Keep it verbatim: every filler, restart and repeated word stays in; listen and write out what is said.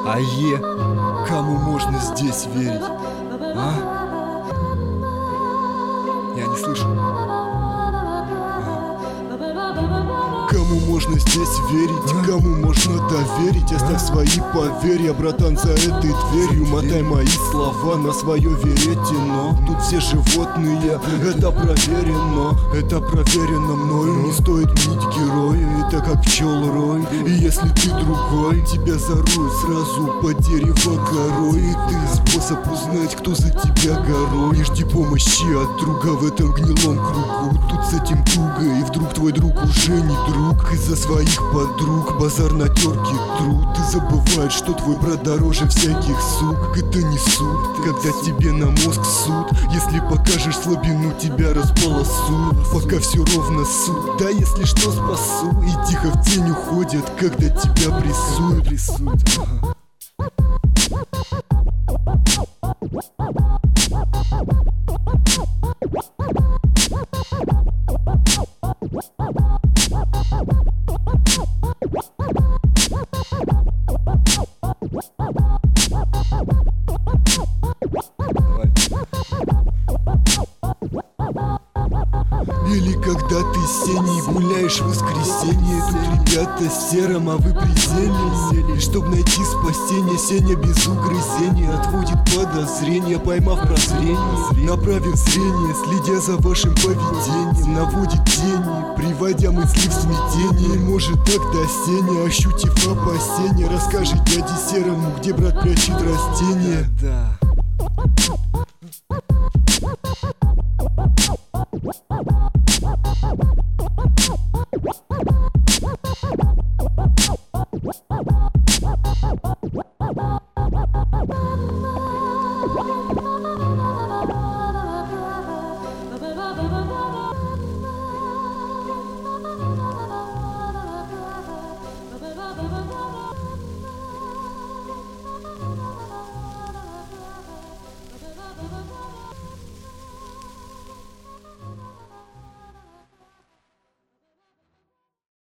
Ае, кому можно здесь верить? А? Я не слышу. Кому можно здесь верить, а? Кому можно доверить? Оставь а? свои поверья, братан, за этой дверью. Мотай мои слова на свое веретено. Тут все животные, это проверено. Это проверено мною, не стоит мнить героя. Это как пчел рой, и если ты другой, тебя зароют сразу по дереву горой. И ты способ узнать, кто за тебя горой. Не жди помощи от друга в этом гнилом кругу. Тут с этим туго, и вдруг твой друг уже не друг. Из-за своих подруг базар на терке труд. Ты забываешь, что твой брат дороже всяких сук. Это не суд, когда тебе на мозг суд. Если покажешь слабину, тебя располосуют. Пока все ровно суд, да если что спасу. И тихо в тень уходят, когда тебя прессуют. Ага. Или когда ты с Сеней гуляешь в воскресенье. Тут ребята в сером, а вы присели. И чтоб найти спасение, Сеня без угрызения отводит подозрения, поймав прозрение, направив зрение, следя за вашим поведением. Наводит тени, приводя мысли в смятение. И может тогда Сеня, ощутив опасение, расскажет дяде серому, где брат прячет растения. Да.